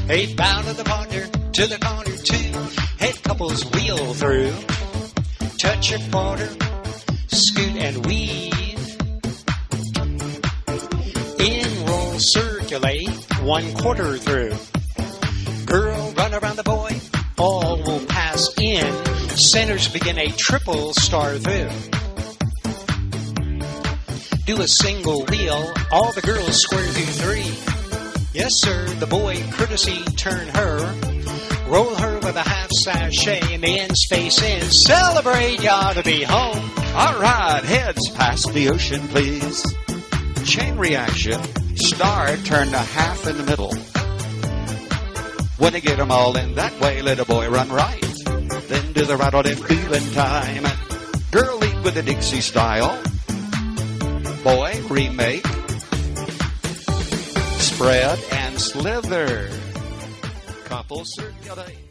Hey, bow to the partner, to the corner too. Hey, couples wheel through. Touch your quarter, scoot and weave. In, roll, circulate, 1/4 through. Girl, run around the boy, all will pass in. Centers begin a triple star through. Do a single wheel, all the girls square through 3. Yes, sir, the boy, courtesy, turn her. Roll her with a half sachet and the ends face in. Celebrate, you ought to be home. All right, heads past the ocean, please. Chain reaction, star turn to half in the middle. When you get them all in that way, let a boy run right. Then do the rattle and feeling time. Girl lead with the Dixie style. Boy, remake. Spread and slither. Couple circulate.